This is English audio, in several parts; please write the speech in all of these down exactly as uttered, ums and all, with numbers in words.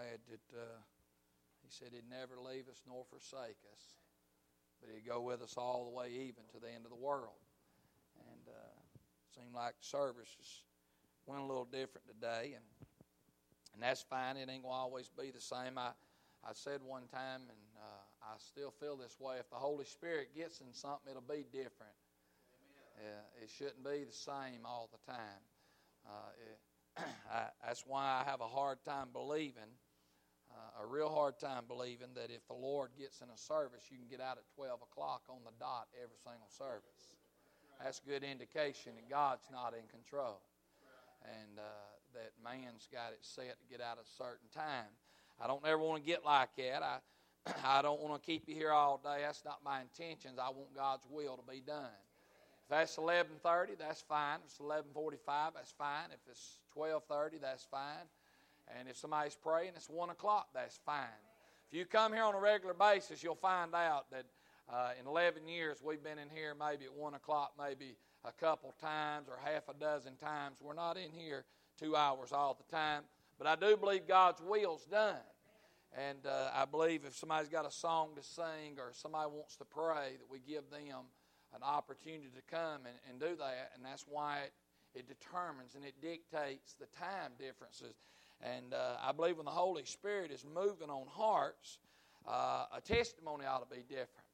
glad that uh, He said He'd never leave us nor forsake us, but He'd go with us all the way even to the end of the world. And uh, seemed like services went a little different today, and and that's fine. It ain't going to always be the same. I, I said one time, and uh, I still feel this way, if the Holy Spirit gets in something, it'll be different. Uh, it shouldn't be the same all the time. Uh, it, I, that's why I have a hard time believing, uh, a real hard time believing that if the Lord gets in a service, you can get out at twelve o'clock on the dot every single service. That's a good indication that God's not in control, and uh, that man's got it set to get out at a certain time. I don't ever want to get like that. I, I don't want to keep you here all day. That's not my intentions. I want God's will to be done. If that's eleven thirty, that's fine. If it's eleven forty-five, that's fine. If it's twelve thirty, that's fine. And if somebody's praying, it's one o'clock, that's fine. If you come here on a regular basis, you'll find out that uh, in eleven years we've been in here maybe at one o'clock, maybe a couple times or half a dozen times. We're not in here two hours all the time. But I do believe God's will's done. And uh, I believe if somebody's got a song to sing or somebody wants to pray, that we give them an opportunity to come and, and do that. And that's why it, it determines and it dictates the time differences. And uh, I believe when the Holy Spirit is moving on hearts, uh, a testimony ought to be different.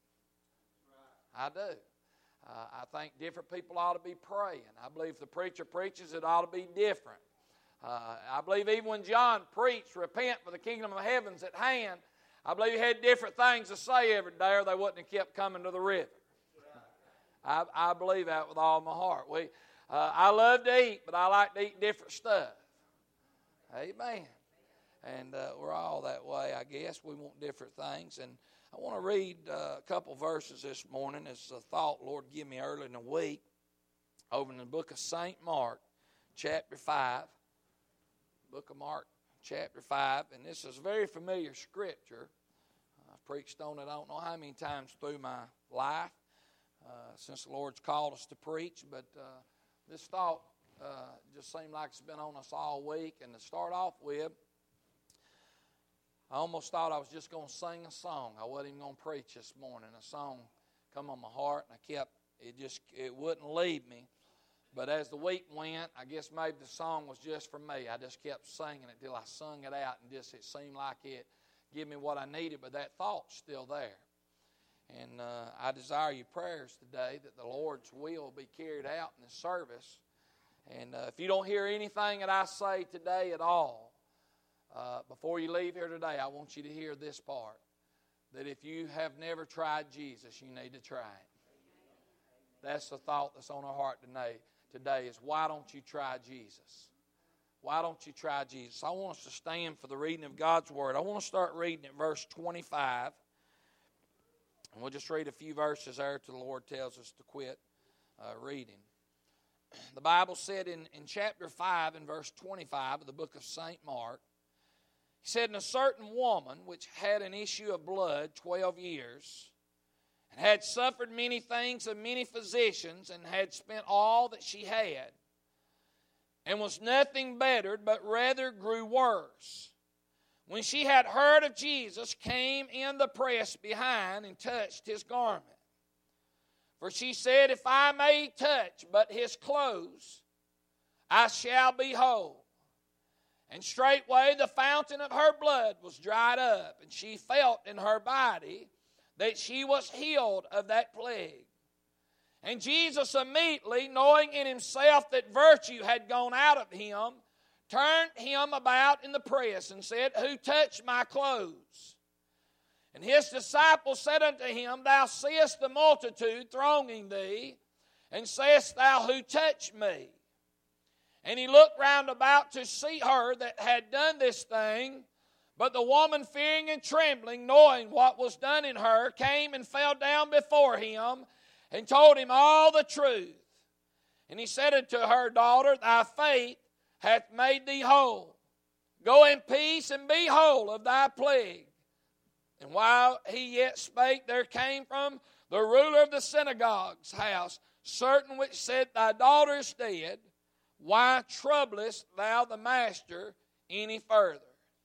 I do. Uh, I think different people ought to be praying. I believe if the preacher preaches, it ought to be different. Uh, I believe even when John preached, repent for the kingdom of heaven's at hand, I believe he had different things to say every day or they wouldn't have kept coming to the river. I, I believe that with all my heart. We, uh, I love to eat, but I like to eat different stuff. Amen. And uh, we're all that way, I guess. We want different things. And I want to read uh, a couple verses this morning as a thought Lord give me early in the week over in the book of Saint Mark, chapter five. Book of Mark, chapter five, and this is a very familiar scripture. I've preached on it I don't know how many times through my life uh, since the Lord's called us to preach, but uh, this thought uh, just seemed like it's been on us all week. And to start off with, I almost thought I was just going to sing a song. I wasn't even going to preach this morning. A song come on my heart, and I kept, it just, it wouldn't leave me. But as the week went, I guess maybe the song was just for me. I just kept singing it till I sung it out, and just it seemed like it gave me what I needed, but that thought's still there. And uh, I desire your prayers today that the Lord's will be carried out in the service. And uh, if you don't hear anything that I say today at all, uh, before you leave here today, I want you to hear this part, that if you have never tried Jesus, you need to try it. That's the thought that's on our heart today. Today is why don't you try Jesus? Why don't you try Jesus? I want us to stand for the reading of God's Word. I want to start reading at verse twenty-five. And we'll just read a few verses there till the Lord tells us to quit uh, reading. The Bible said in, in chapter five and verse twenty-five of the book of Saint Mark, he said, "And a certain woman which had an issue of blood twelve years, and had suffered many things of many physicians, and had spent all that she had, and was nothing bettered, but rather grew worse. When she had heard of Jesus, came in the press behind, and touched his garment. For she said, If I may touch but his clothes, I shall be whole. And straightway the fountain of her blood was dried up, and she felt in her body that she was healed of that plague. And Jesus immediately, knowing in himself that virtue had gone out of him, turned him about in the press, and said, Who touched my clothes? And his disciples said unto him, Thou seest the multitude thronging thee, and sayest thou, Who touched me? And he looked round about to see her that had done this thing. But the woman, fearing and trembling, knowing what was done in her, came and fell down before him, and told him all the truth. And he said unto her, Daughter, thy faith hath made thee whole. Go in peace, and be whole of thy plague. And while he yet spake, there came from the ruler of the synagogue's house certain which said, Thy daughter is dead. Why troublest thou the master any further?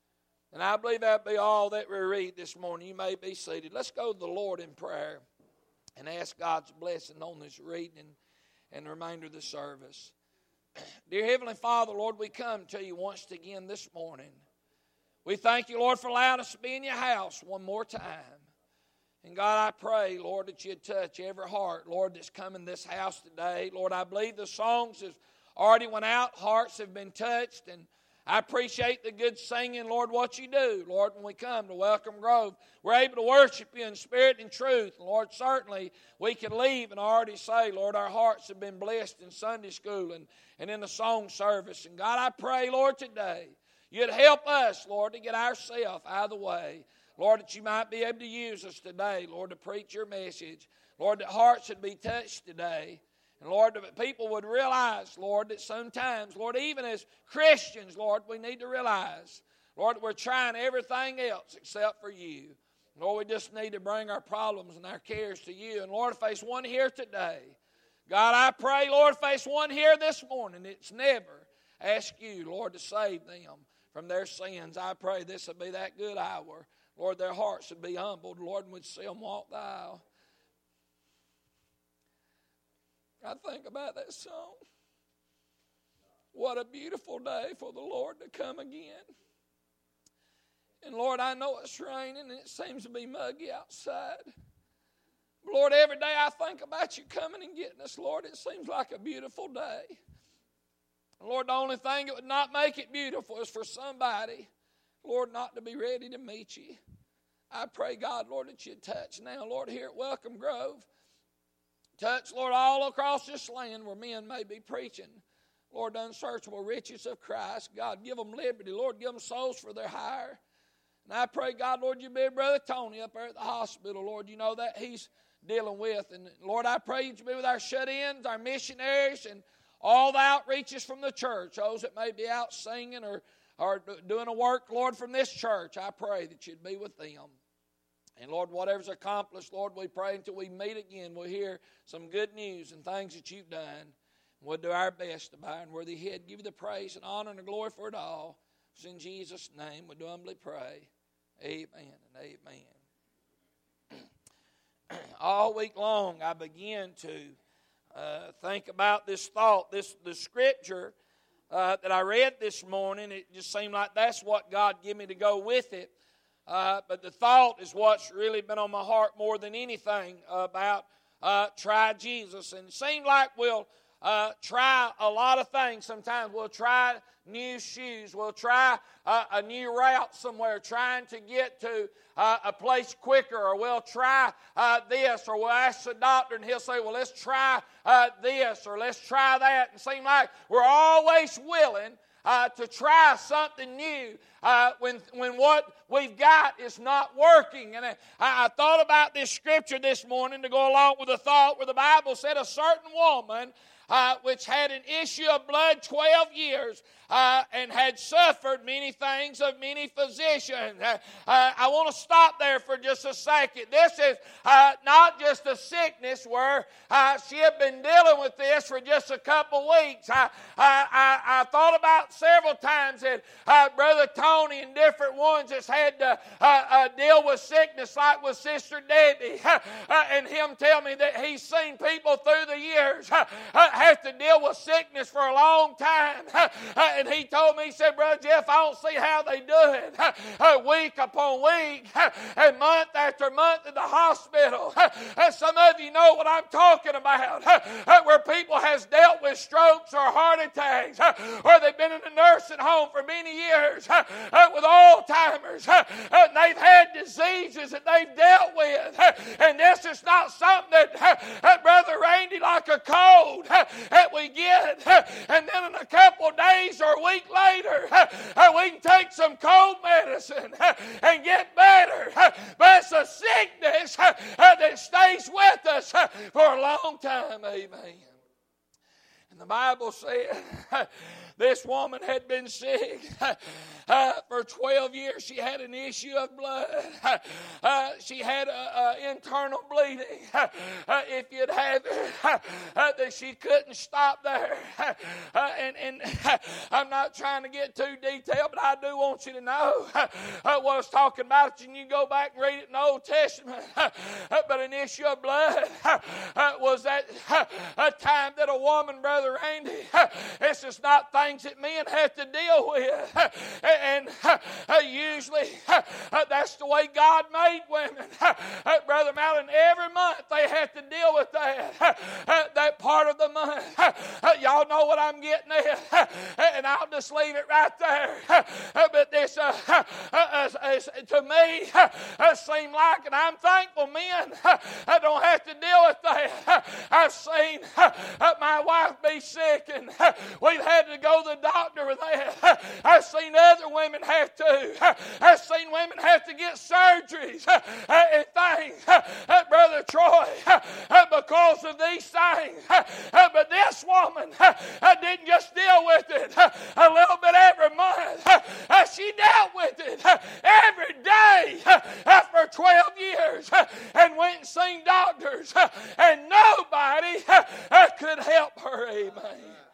And I believe that'll be all that we read this morning. You may be seated. Let's go to the Lord in prayer and ask God's blessing on this reading and the remainder of the service. Dear Heavenly Father, Lord, we come to you once again this morning. We thank you, Lord, for allowing us to be in your house one more time. And God, I pray, Lord, that you'd touch every heart, Lord, that's come in this house today. Lord, I believe the songs have already went out. Hearts have been touched. And I appreciate the good singing, Lord, what you do. Lord, when we come to Welcome Grove, we're able to worship you in spirit and truth. And Lord, certainly we can leave and already say, Lord, our hearts have been blessed in Sunday school and, and in the song service. And God, I pray, Lord, today, you'd help us, Lord, to get ourselves out of the way. Lord, that you might be able to use us today, Lord, to preach your message. Lord, that hearts would be touched today. And Lord, that people would realize, Lord, that sometimes, Lord, even as Christians, Lord, we need to realize, Lord, that we're trying everything else except for you. Lord, we just need to bring our problems and our cares to you. And Lord, if there's one here today, God, I pray, Lord, if there's one here this morning, it's never asked you, Lord, to save them from their sins. I pray this will be that good hour. Lord, their hearts would be humbled. Lord, and we'd see them walk the aisle. I think about that song. What a beautiful day for the Lord to come again. And Lord, I know it's raining and it seems to be muggy outside. But Lord, every day I think about you coming and getting us, Lord, it seems like a beautiful day. And Lord, the only thing that would not make it beautiful is for somebody, Lord, not to be ready to meet you. I pray, God, Lord, that you'd touch now, Lord, here at Welcome Grove. Touch, Lord, all across this land where men may be preaching, Lord, the unsearchable riches of Christ. God, give them liberty. Lord, give them souls for their hire. And I pray, God, Lord, you be with Brother Tony up there at the hospital. Lord, you know that he's dealing with. And Lord, I pray you be with our shut-ins, our missionaries, and all the outreaches from the church, those that may be out singing or, or doing a work, Lord, from this church. I pray that you'd be with them. And Lord, whatever's accomplished, Lord, we pray until we meet again, we'll hear some good news and things that you've done. We'll do our best to bow and worthy head, give you the praise and honor and the glory for it all. It's in Jesus' name we do humbly pray. Amen and amen. All week long I begin to uh, think about this thought, this the scripture uh, that I read this morning. It just seemed like that's what God gave me to go with it. Uh, but the thought is what's really been on my heart more than anything about uh, try Jesus. And it seems like we'll uh, try a lot of things sometimes. We'll try new shoes. We'll try uh, a new route somewhere, trying to get to uh, a place quicker. Or we'll try uh, this, or we'll ask the doctor and he'll say, well, let's try uh, this, or let's try that. And it seems like we're always willing Uh, to try something new uh, when when what we've got is not working. And I, I thought about this scripture this morning to go along with the thought where the Bible said a certain woman uh, which had an issue of blood twelve years uh, and had suffered many things of many physicians. Uh, uh, I want to stop there for just a second. This is uh, not just a sickness where uh, she had been dealing with this for just a couple weeks. I, I, I, I thought about several times that uh, Brother Tony and different ones has had to uh, uh, deal with sickness, like with Sister Debbie, uh, and him tell me that he's seen people through the years uh, uh, have to deal with sickness for a long time. Uh, uh, and he told me, he said, Brother Jeff, I don't see how they do it. Uh, uh, week upon week, uh, and month after month in the hospital. Uh, uh, some of you know what I'm talking about, uh, uh, where people has dealt with strokes or heart attacks, uh, or they've been in a nursing home for many years uh, uh, with Alzheimer's, uh, uh, and they've had diseases that they've dealt with, uh, and this is not something that, uh, uh, Brother Randy, like a cold uh, that we get, uh, and then in a couple of days or a week later, uh, uh, we can take some cold medicine uh, and get better, uh, but it's a sickness uh, uh, that stays with us uh, for a long time. Amen. And the Bible said This woman had been sick uh, for twelve years. She had an issue of blood. Uh, she had an internal bleeding. Uh, if you'd have it, uh, that she couldn't stop there. Uh, and and uh, I'm not trying to get too detailed, but I do want you to know uh, what I was talking about. And you go back and read it in the Old Testament. Uh, but an issue of blood uh, was that uh, a time that a woman, Brother Randy, uh, it's just not things that men have to deal with. Uh, and uh, usually uh, that's the way God made women. Uh, Brother Malin, every month they have to deal with that. Uh, uh, that part of the month. Uh, uh, y'all know what I'm getting at. Uh, and I'll just leave it right there. Uh, uh, but this, uh, uh, uh, uh, to me, uh, uh, seemed like, and I'm thankful men uh, I don't have to deal with that. Uh, I've seen uh, uh, my wife be sick, and uh, we've had to go to the doctor with that. Uh, I've seen other women have to. Uh, I've seen women have to get surgeries uh, uh, and things. Uh, uh, Brother Troy, uh, uh, because of these things. Uh, uh, but this woman uh, uh, didn't just deal with it uh, a little bit every month. Uh, uh, she dealt with it uh, every day uh, uh, for twelve years uh, and went and seen doctors uh, and nobody uh, uh, could help her. Amen.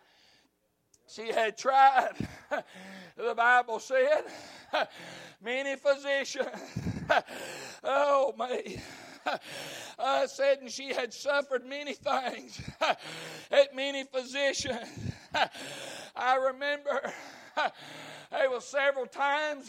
She had tried, the Bible said, many physicians. Oh, me. Uh, said, and she had suffered many things at many physicians. I remember there was several times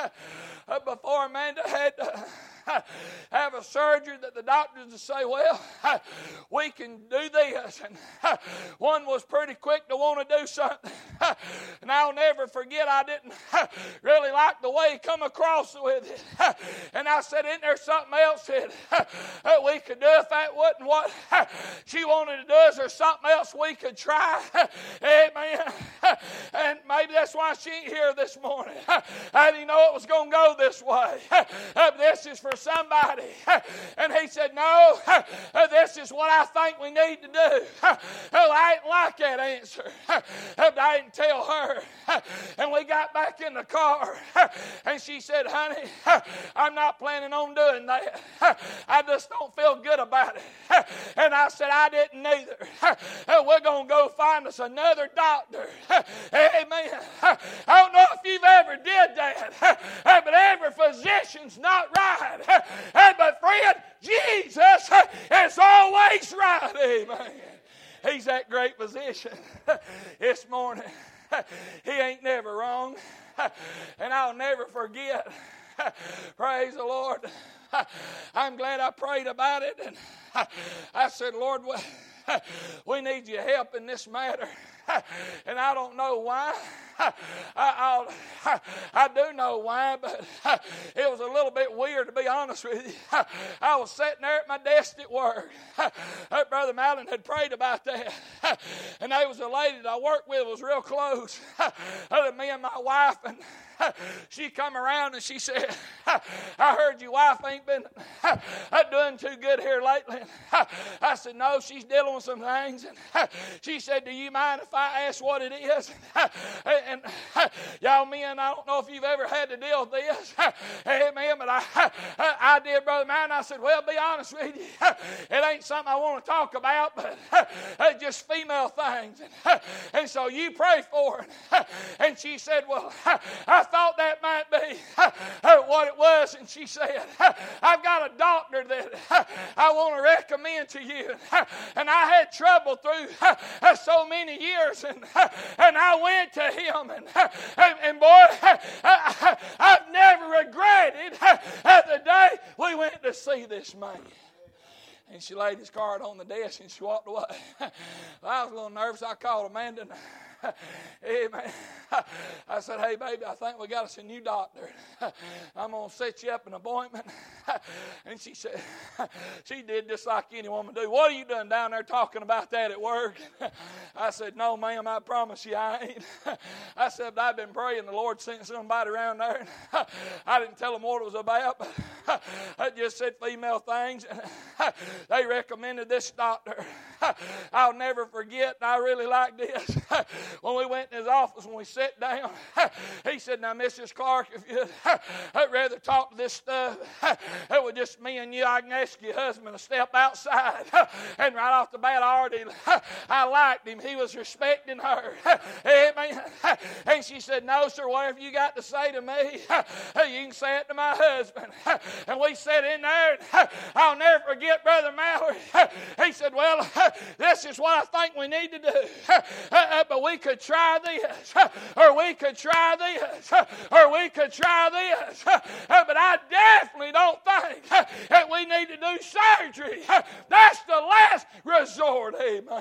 before Amanda had to have a surgery that the doctors would say, well, we can do this. And one was pretty quick to want to do something. And I'll never forget, I didn't really like the way he come across with it. And I said, isn't there something else that we could do if that wasn't what she wanted to do? Is there something else we could try? Amen. And maybe that's why she ain't here this morning. I didn't know it was going to go this way. This is for somebody. And he said, no, this is what I think we need to do. Oh, I didn't like that answer. But I didn't tell her. And we got back in the car. And she said, honey, I'm not planning on doing that. I just don't feel good about it. And I said, I didn't either. We're going to go find us another doctor. Amen. I don't know if you've ever did that. But every physician's not right. But friend, Jesus is always right. Amen. He's that great physician. This morning, he ain't never wrong. And I'll never forget. Praise the Lord. I'm glad I prayed about it. And I said, Lord, we need your help in this matter. And I don't know why. I, I'll, I do know why, but it was a little bit weird, to be honest with you. I was sitting there at my desk at work. Brother Malin had prayed about that. And there was a lady that I worked with, was real close to me and my wife. And she come around and she said, I heard your wife ain't been doing too good here lately. I said, no, she's dealing with some things. And she said, do you mind if I ask what it is? And y'all men, I don't know if you've ever had to deal with this. Amen. But I, I did, Brother Malin. I said, well, be honest with you. It ain't something I want to talk about, but just female things. And so you pray for it. And she said, well, I thought that might be what it was. And she said, I've got a doctor that I want to recommend to you. And I had trouble through so many years. And, and I went to him. And, and, and boy, I, I've never regretted the day we went to see this man. And she laid his card on the desk and she walked away. I was a little nervous. I called Amanda. And, Amen. I said, hey, baby, I think we got us a new doctor. I'm going to set you up an appointment. And she said, she did just like any woman do. What are you doing down there talking about that at work? I said, no, ma'am, I promise you I ain't. I said, but I've been praying. The Lord sent somebody around there. I didn't tell them what it was about, but I just said female things. They recommended this doctor. I'll never forget, and I really like this. When we went in his office, when we sat down, he said, now, Missus Clark, if you'd I'd rather talk to this stuff, it was just me and you, I can ask your husband to step outside. And right off the bat, I already, I liked him. He was respecting her. Amen. And she said, no, sir, whatever you got to say to me, you can say it to my husband. And we sat in there, and I'll never forget Brother Mallory. He said, well, this is what I think we need to do. But we could try this, or we could try this, or we could try this. But I definitely don't think that we need to do surgery. That's the last resort. Amen.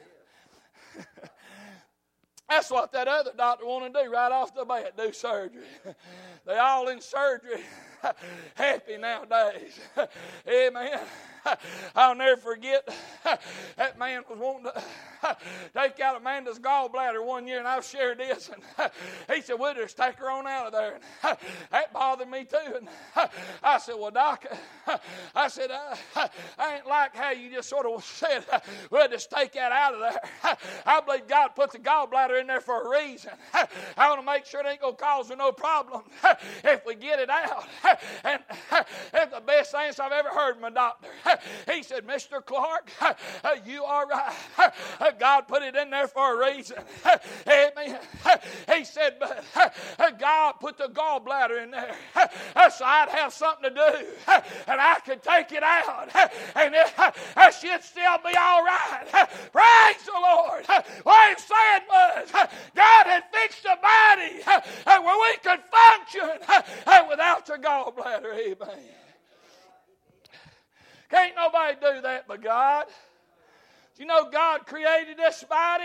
That's what that other doctor wanted to do right off the bat, do surgery. They all in surgery happy nowadays. Amen. I'll never forget that man was wanting to take out Amanda's gallbladder one year, and I've shared this, and he said, we'll just take her on out of there. And that bothered me too. And I said, well, Doc, I said, I, I ain't like how you just sort of said, we'll just take that out of there. I believe God put the gallbladder in there for a reason. I want to make sure it ain't going to cause her no problem if we get it out. And it's the best thing I've ever heard from a doctor. He said, Mister Clark, you are right. God put it in there for a reason. Amen. He said, but God put the gallbladder in there so I'd have something to do, and I could take it out, and it should still be all right. Praise the Lord. What he said was, God had fixed a body where we could function without the gallbladder. Amen. Can't nobody do that but God. Do you know God created this body?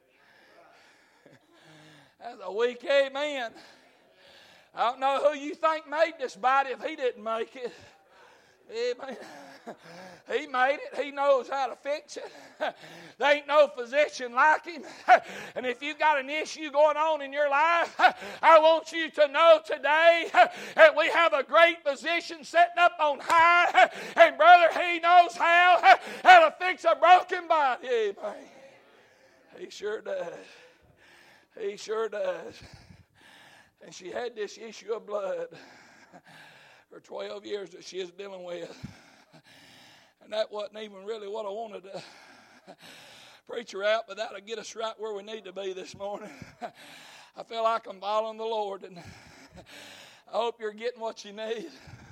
That's a weak amen. I don't know who you think made this body if he didn't make it. Amen. He made it. He knows how to fix it. There ain't no physician like him. And if you've got an issue going on in your life, I want you to know today that we have a great physician sitting up on high. And brother, he knows how, how to fix a broken body. Amen. He sure does. He sure does. And she had this issue of blood for twelve years that she is dealing with. And that wasn't even really what I wanted to preach her out, but that'll get us right where we need to be this morning. I feel like I'm following the Lord, and I hope you're getting what you need.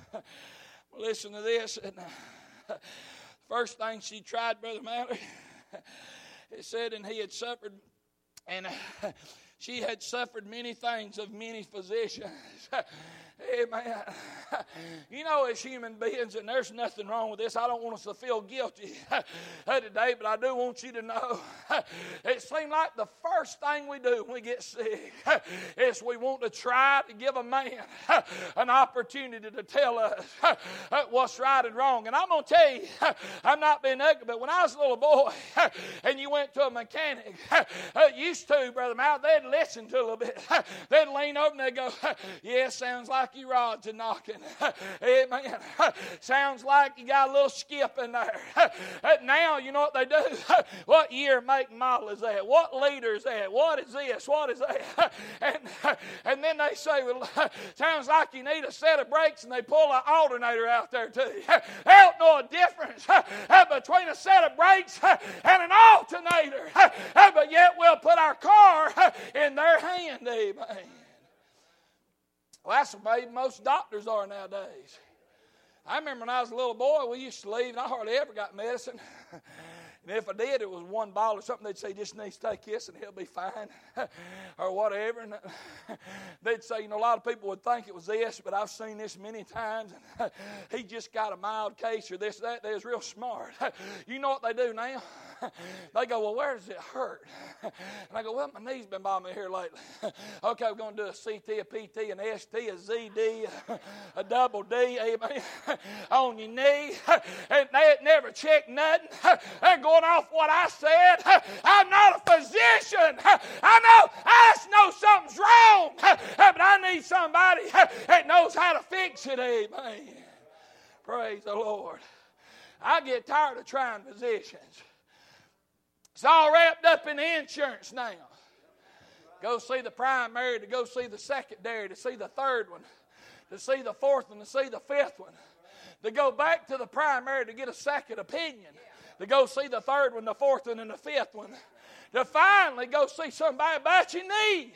Listen to this. And the first thing she tried, Brother Mallory, it said, and he had suffered, and she had suffered many things of many physicians. Amen. You know, as human beings, and there's nothing wrong with this, I don't want us to feel guilty today, but I do want you to know it seems like the first thing we do when we get sick is we want to try to give a man an opportunity to tell us what's right and wrong. And I'm going to tell you, I'm not being ugly, but when I was a little boy and you went to a mechanic, used to, Brother Mal, they'd listen to a little bit. They'd lean over and they'd go, yeah, sounds like your rods are knocking. Amen. Sounds like you got a little skip in there. Now, you know what they do? What year, make, model is that? What liter is that? What is this? What is that? And, and then they say, well, sounds like you need a set of brakes, and they pull an alternator out there too. They don't know a difference between a set of brakes and an alternator. But yet we'll put our car in their hand. Amen. Well, that's the way most doctors are nowadays. I remember when I was a little boy, we used to leave, and I hardly ever got medicine. And if I did, it was one bottle or something. They'd say, just needs to take this and he'll be fine, or whatever. And they'd say, you know, a lot of people would think it was this, but I've seen this many times. He just got a mild case or this, that. They're real smart. You know what they do now? They go, well, where does it hurt? And I go, well, my knee's been bothering me here lately. Okay, we're going to do a C T, a P T, an S T, a Z D, a double D, amen, on your knee. And they had never checked nothing. They're going off what I said. I'm not a physician. I know, I just know something's wrong. But I need somebody that knows how to fix it, amen. Praise the Lord. I get tired of trying physicians. It's all wrapped up in the insurance now. Go see the primary, to go see the secondary, to see the third one, to see the fourth one, to see the fifth one. To go back to the primary to get a second opinion. To go see the third one, the fourth one, and the fifth one. To finally go see somebody about your knee.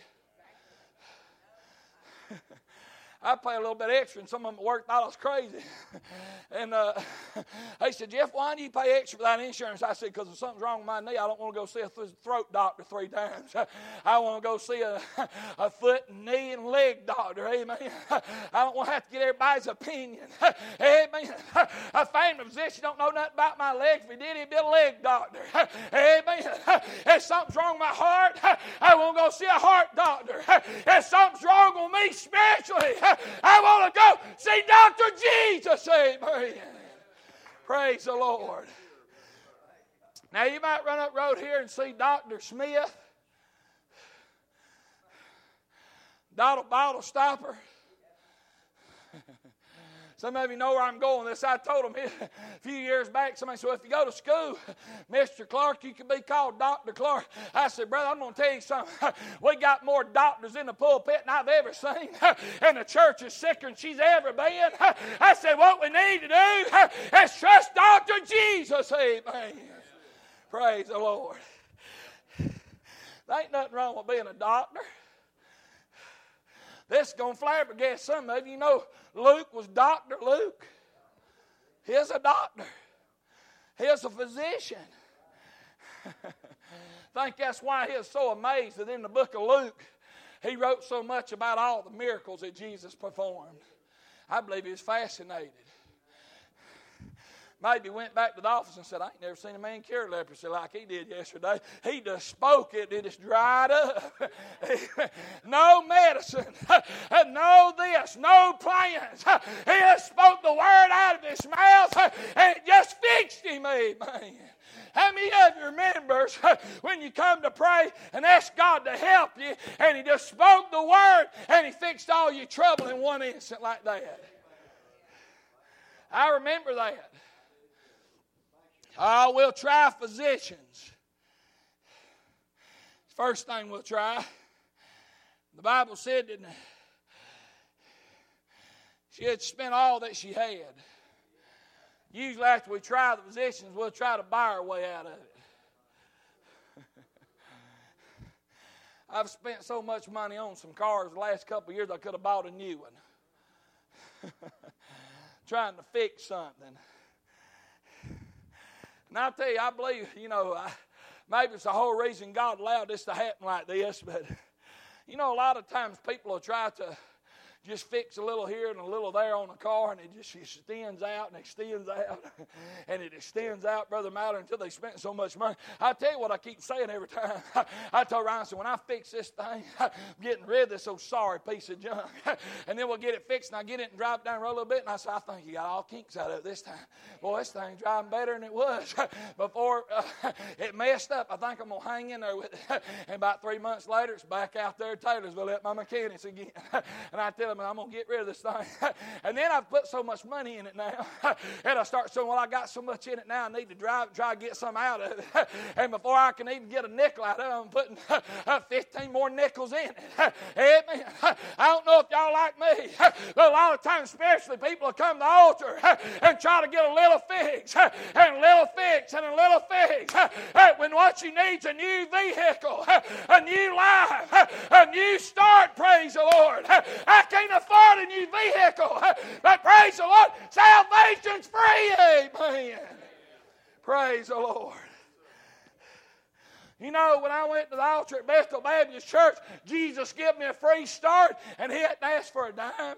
I pay a little bit extra, and some of them at work thought I was crazy. And uh, they said, Jeff, why do you pay extra for that insurance? I said, because if something's wrong with my knee, I don't want to go see a th- throat doctor three times. I want to go see a, a foot and knee and leg doctor. Amen. I don't want to have to get everybody's opinion. Amen. A famous physician don't know nothing about my legs. If he did, he'd be a leg doctor. Amen. If something's wrong with my heart, I want to go see a heart doctor. If something's wrong with me spiritually, I want to go see Doctor Jesus. Amen. Praise the Lord. Now you might run up road here and see Doctor Smith, Bottle Bottle Stopper. Some of you know where I'm going with this. I told them a few years back, somebody said, well, if you go to school, Mister Clark, you can be called Doctor Clark. I said, brother, I'm going to tell you something. We got more doctors in the pulpit than I've ever seen. And the church is sicker than she's ever been. I said, what we need to do is trust Doctor Jesus. Amen. Praise the Lord. There ain't nothing wrong with being a doctor. This is going to flabbergast some of you. You know, Luke was Doctor Luke. He's a doctor. He's a physician. I think that's why he was so amazed that in the book of Luke, he wrote so much about all the miracles that Jesus performed. I believe he was fascinated. Maybe went back to the office and said, I ain't never seen a man cure leprosy like he did yesterday. He just spoke it, it just dried up. No medicine, no this, no plans. He just spoke the word out of his mouth and it just fixed him, amen. How many of you remembers when you come to pray and ask God to help you and he just spoke the word and he fixed all your trouble in one instant like that? I remember that. Oh, we'll try physicians. First thing we'll try. The Bible said that she had spent all that she had. Usually after we try the physicians, we'll try to buy our way out of it. I've spent so much money on some cars the last couple of years I could have bought a new one. Trying to fix something. And I'll tell you, I believe, you know, I, maybe it's the whole reason God allowed this to happen like this, but, you know, a lot of times people will try to just fix a little here and a little there on the car, and it just extends out and extends out, and it extends out, Brother Maller, until they spent so much money. I tell you what I keep saying every time. I told Ryan, I said, when I fix this thing, I'm getting rid of this old sorry piece of junk. And then we'll get it fixed, and I get it and drive it down the road a little bit, and I said, I think you got all kinks out of it this time. Boy, this thing's driving better than it was. Before uh, it messed up, I think I'm going to hang in there with it. And about three months later, it's back out there at Taylorsville at my mechanics again. And I tell them, I'm going to get rid of this thing. And then I've put so much money in it now. And I start saying, well, I got so much in it now, I need to drive, try to get some out of it. And before I can even get a nickel out of it, I'm putting fifteen more nickels in it. Amen. I don't know if y'all like me, but a lot of times spiritually, people will come to the altar and try to get a little fix, and a little fix, and a little fix. When what you need is a new vehicle, a new life, a new start, praise the Lord. I can't afford a new vehicle, but praise the Lord, salvation's free, amen. Praise the Lord. You know, when I went to the altar at Bethel Baptist Church, Jesus gave me a free start, and he hadn't asked for a dime.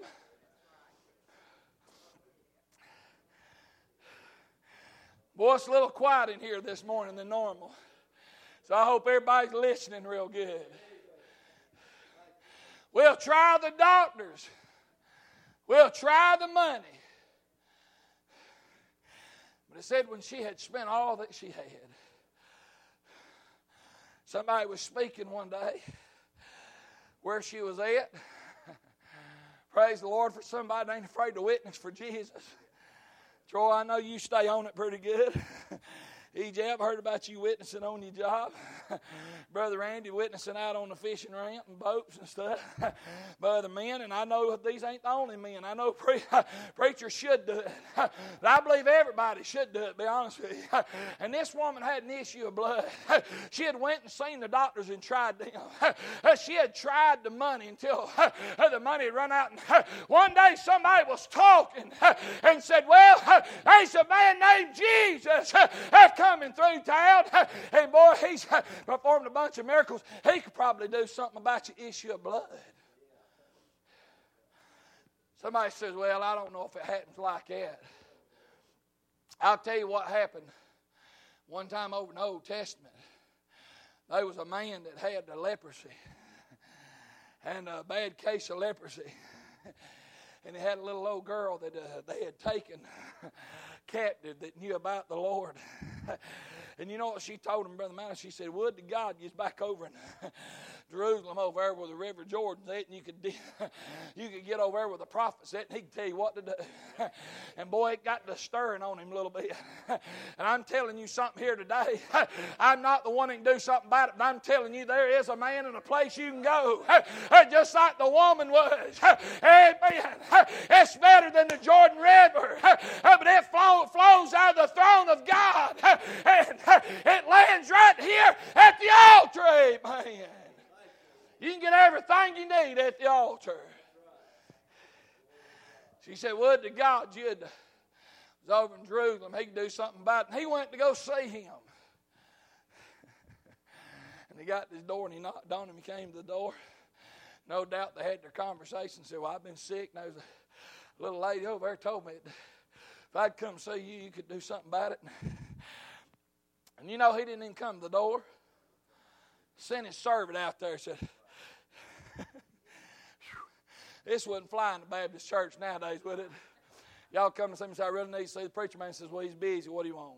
Boy, it's a little quiet in here this morning than normal. So I hope everybody's listening real good. We'll try the doctors. We'll try the money. But it said when she had spent all that she had. Somebody was speaking one day where she was at. Praise the Lord for somebody that ain't afraid to witness for Jesus. Troy, I know you stay on it pretty good. E J, I've heard about you witnessing on your job. Brother Randy witnessing out on the fishing ramp and boats and stuff. By other men, and I know these ain't the only men. I know pre- preachers should do it. But I believe everybody should do it, to be honest with you. And this woman had an issue of blood. She had went and seen the doctors and tried them. She had tried the money until the money had run out. And one day somebody was talking and said, well, there's a man named Jesus coming through town. And boy, he's performed a bunch of miracles. He could probably do something about your issue of blood. Somebody says, well, I don't know if it happens like that. I'll tell you what happened. One time over in the Old Testament, there was a man that had the leprosy. And a bad case of leprosy. And he had a little old girl that uh, they had taken captive that knew about the Lord. And you know what she told him, Brother Manning? She said, would to God you was back over in Jerusalem over there where the River Jordan's at, and you could you could get over there where the prophets at, and he could tell you what to do. And boy, it got to stirring on him a little bit. And I'm telling you something here today. I'm not the one that can do something about it, but I'm telling you there is a man and a place you can go. Just like the woman was. Amen. It's better than the Jordan River. But it flows out of the throne of God. And it lands right here at the altar. Amen. You can get everything you need at the altar. She said, would to God you'd was over in Jerusalem. He could do something about it. And he went to go see him. And he got to his door and he knocked on him. He came to the door. No doubt they had their conversation. Said, well, I've been sick. And there was a little lady over there told me that if I'd come see you, you could do something about it. And you know, he didn't even come to the door. Sent his servant out there and said, this wouldn't fly in the Baptist church nowadays, would it? Y'all come to see me and say, I really need to see the preacher man. Says, well, he's busy. What do you want?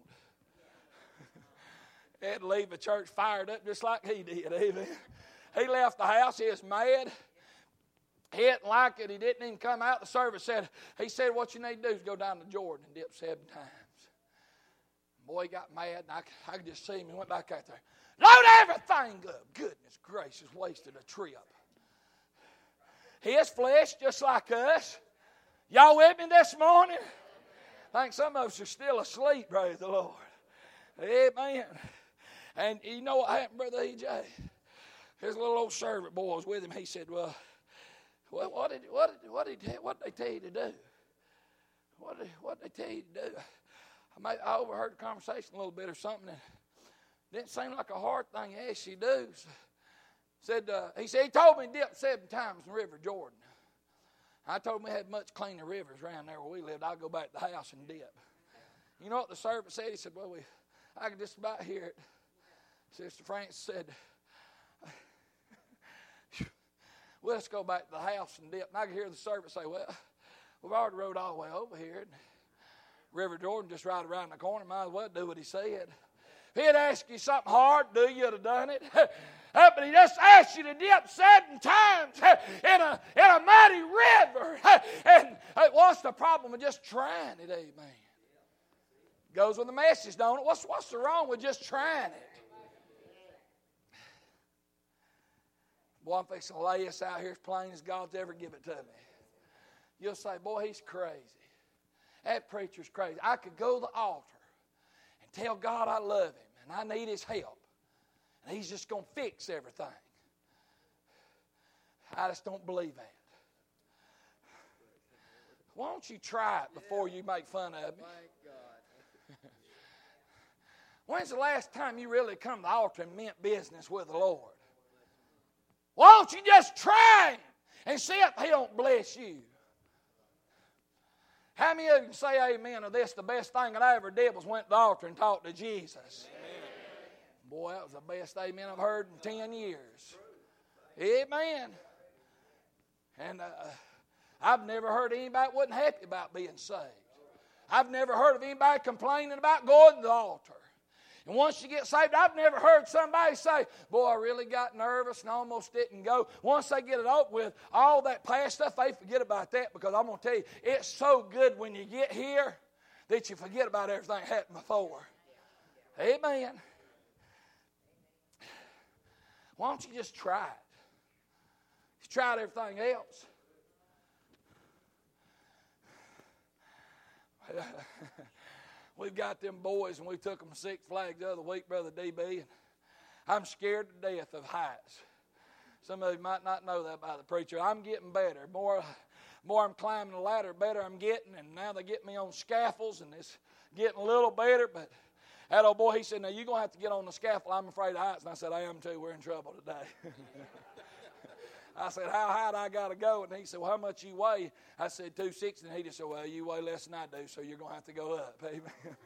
He had to leave the church fired up just like he did. Amen. He left the house. He was mad. He didn't like it. He didn't even come out. The servant said, he said, what you need to do is go down to Jordan and dip seven times. Boy, he got mad, and I, I could just see him. He went back out there. Load everything up. Goodness gracious, wasted a trip. His flesh, just like us. Y'all with me this morning? I think some of us are still asleep, praise the Lord. Amen. And you know what happened, Brother E J? His little old servant boy was with him. He said, well, what, what, did, what, did, what, did, what did they tell you to do? What did, what did they tell you to do? I, might, I overheard the conversation a little bit or something. And it didn't seem like a hard thing to ask you to do. So, said, uh, he said, he told me to dip seven times in the River Jordan. I told him we had much cleaner rivers around there where we lived. I'll go back to the house and dip. You know what the servant said? He said, well, we, I can just about hear it. Sister Francis said, well, let's go back to the house and dip. And I could hear the servant say, well, we've already rode all the way over here. And River Jordan just right around the corner. Might as well do what he said. If he'd asked you something hard, do you'd have done it. Uh, but he just asked you to dip seven times in a, in a mighty river. And uh, what's the problem with just trying it, amen? Goes with the message, don't it? What's, what's the wrong with just trying it? Boy, I'm fixing to lay this out here as plain as God's ever give it to me. You'll say, boy, he's crazy. That preacher's crazy. I could go to the altar and tell God I love him and I need his help. And he's just going to fix everything. I just don't believe that. Why don't you try it before you make fun of me? When's the last time you really come to the altar and meant business with the Lord? Why don't you just try him and see if he don't bless you? How many of you can say amen to this? The best thing that I ever did was went to the altar and talked to Jesus. Boy, that was the best amen I've heard in ten years. Amen. And uh, I've never heard anybody that wasn't happy about being saved. I've never heard of anybody complaining about going to the altar. And once you get saved, I've never heard somebody say, boy, I really got nervous and almost didn't go. Once they get it over with, all that past stuff, they forget about that, because I'm going to tell you, it's so good when you get here that you forget about everything that happened before. Amen. Why don't you just try it? You tried everything else. We've got them boys, and we took them to Six Flags the other week, Brother D B. And I'm scared to death of heights. Some of you might not know that about the preacher. I'm getting better. More, more I'm climbing the ladder, better I'm getting. And now they get me on scaffolds, and it's getting a little better. But that old boy, he said, now you're going to have to get on the scaffold. I'm afraid of heights. And I said, I am too. We're in trouble today. I said, how high do I got to go? And he said, well, how much you weigh? I said, two sixty. And he just said, well, you weigh less than I do, so you're going to have to go up. Amen.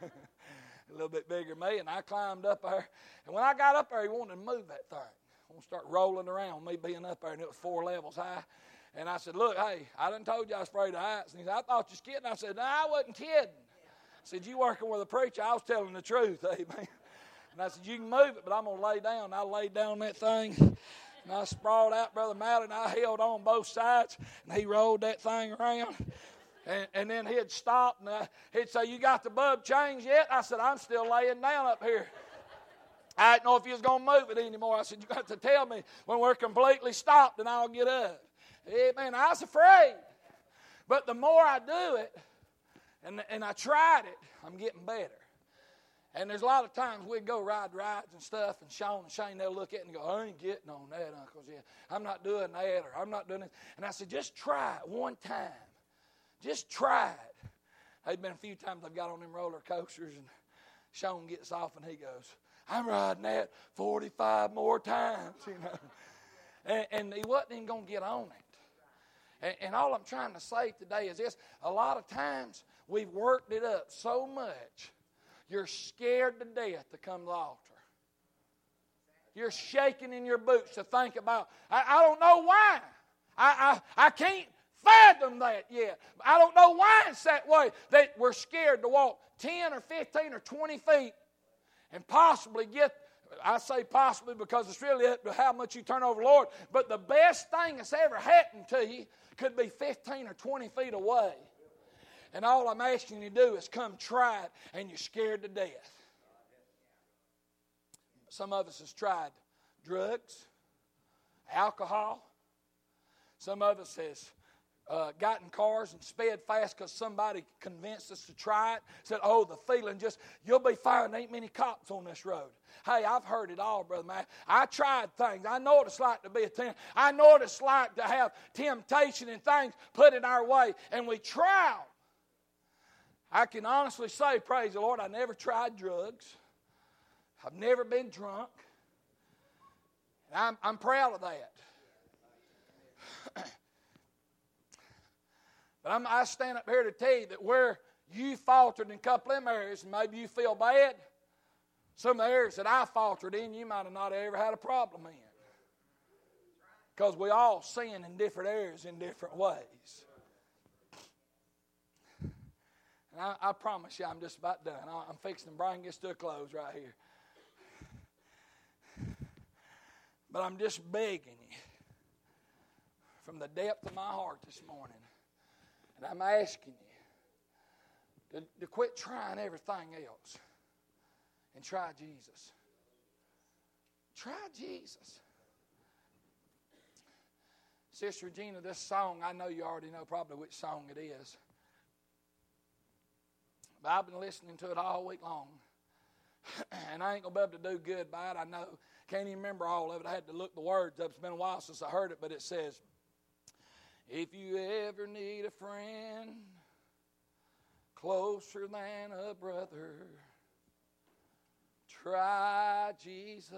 A little bit bigger than me. And I climbed up there. And when I got up there, he wanted to move that thing. I want to start rolling around, me being up there, and it was four levels high. And I said, look, hey, I done told you I was afraid of heights. And he said, I thought you was kidding. I said, no, I wasn't kidding. I said, you working with a preacher? I was telling the truth. Amen. And I said, you can move it, but I'm going to lay down. And I laid down that thing. And I sprawled out, Brother Mallett, and I held on both sides. And he rolled that thing around. And, and then he'd stop, and I, he'd say, you got the bulb changed yet? I said, I'm still laying down up here. I didn't know if he was going to move it anymore. I said, you got to tell me when we're completely stopped, and I'll get up. Amen. I was afraid. But the more I do it, and, and I tried it, I'm getting better. And there's a lot of times we'd go ride rides and stuff, and Sean and Shane, they'll look at it and go, I ain't getting on that, Uncle. Yeah, I'm not doing that, or I'm not doing it. And I said, just try it one time. Just try it. There's been a few times I've got on them roller coasters, and Sean gets off, and he goes, I'm riding that forty-five more times, you know. And, and he wasn't even going to get on it. And, and all I'm trying to say today is this. A lot of times we've worked it up so much, you're scared to death to come to the altar. You're shaking in your boots to think about, I, I don't know why. I, I, I can't fathom that yet. I don't know why it's that way, that we're scared to walk ten or fifteen or twenty feet and possibly get, I say possibly because it's really up to how much you turn over the Lord, but the best thing that's ever happened to you could be fifteen or twenty feet away. And all I'm asking you to do is come try it, and you're scared to death. Some of us has tried drugs, alcohol. Some of us has uh, got in cars and sped fast because somebody convinced us to try it. Said, oh, the feeling just, you'll be fine. There ain't many cops on this road. Hey, I've heard it all, Brother Matt. I tried things. I know what it's like to be a tempter. I know what it's like to have temptation and things put in our way. And we try. I can honestly say, praise the Lord, I never tried drugs. I've never been drunk. And I'm, I'm proud of that. But I'm, I stand up here to tell you that where you faltered in a couple of them areas, and maybe you feel bad, some of the areas that I faltered in, you might have not ever had a problem in. Because we all sin in different areas in different ways. And I, I promise you, I'm just about done. I, I'm fixing to bring this to a close right here. But I'm just begging you from the depth of my heart this morning. And I'm asking you to, to quit trying everything else and try Jesus. Try Jesus. Sister Regina, this song, I know you already know probably which song it is. But I've been listening to it all week long. And I ain't going to be able to do good by it, I know. Can't even remember all of it. I had to look the words up. It's been a while since I heard it, but it says, if you ever need a friend closer than a brother, try Jesus.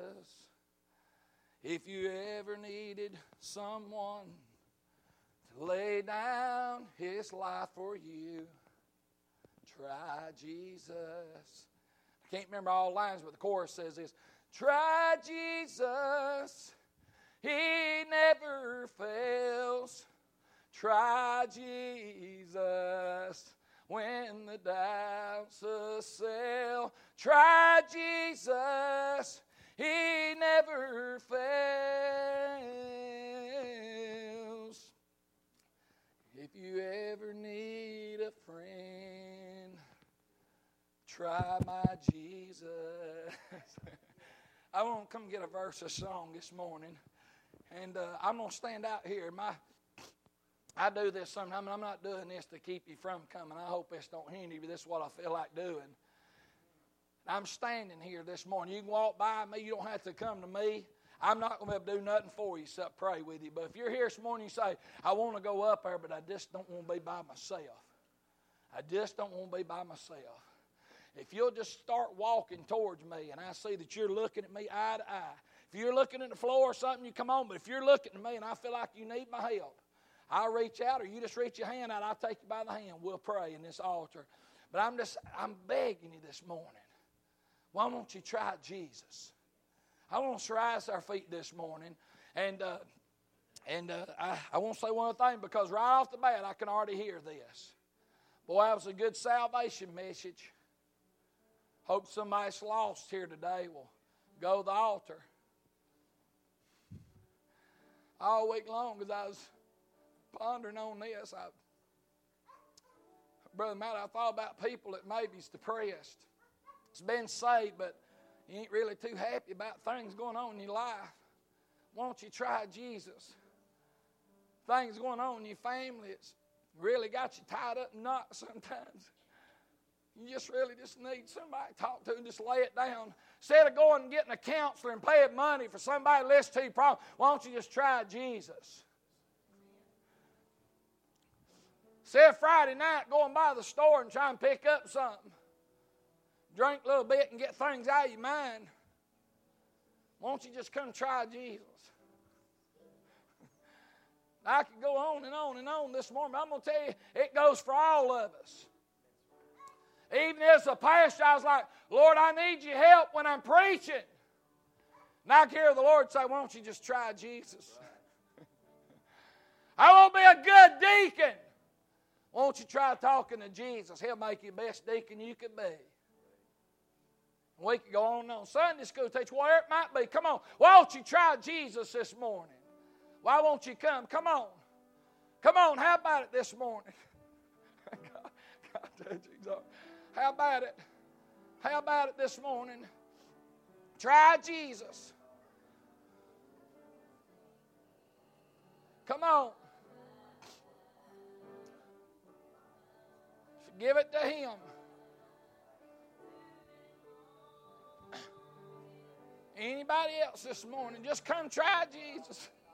If you ever needed someone to lay down his life for you, try Jesus. I can't remember all the lines, but the chorus says this. Try Jesus. He never fails. Try Jesus when the doubts assail. Try Jesus. He never fails. If you ever need a friend, Try my Jesus. I want to come get a verse of song this morning. And uh, I'm going to stand out here. My, I do this sometimes. I'm not doing this to keep you from coming. I hope this don't hinder you, but this is what I feel like doing. I'm standing here this morning. You can walk by me. You don't have to come to me. I'm not going to be able to do nothing for you except pray with you. But if you're here this morning, you say, I want to go up there, but I just don't want to be by myself. I just don't want to be by myself. If you'll just start walking towards me and I see that you're looking at me eye to eye. If you're looking at the floor or something, you come on. But if you're looking at me and I feel like you need my help, I'll reach out, or you just reach your hand out. I'll take you by the hand. We'll pray in this altar. But I'm just, I'm begging you this morning. Why won't you try Jesus? I want us to rise our feet this morning. And uh, and uh, I, I won't say one other thing, because right off the bat I can already hear this. Boy, that was a good salvation message. Hope somebody's lost here today will go to the altar. All week long, as I was pondering on this, I, Brother Matt, I thought about people that maybe's depressed. It's been saved, but you ain't really too happy about things going on in your life. Why don't you try Jesus? Things going on in your family, it's really got you tied up in knots sometimes. You just really just need somebody to talk to and just lay it down. Instead of going and getting a counselor and paying money for somebody to listen to your problem, why don't you just try Jesus? Instead of Friday night going by the store and trying to pick up something, drink a little bit and get things out of your mind, why don't you just come try Jesus? I could go on and on and on this morning, but I'm going to tell you, it goes for all of us. Even as a pastor, I was like, Lord, I need your help when I'm preaching. And I hear the Lord say, why don't you just try Jesus? I want to be a good deacon. Why don't you try talking to Jesus? He'll make you the best deacon you could be. We could go on and on. Sunday school teacher, whatever it might be. Come on. Why don't you try Jesus this morning? Why won't you come? Come on. Come on. How about it this morning? God, God, Jesus. How about it? How about it this morning? Try Jesus. Come on. Give it to Him. Anybody else this morning, just come try Jesus.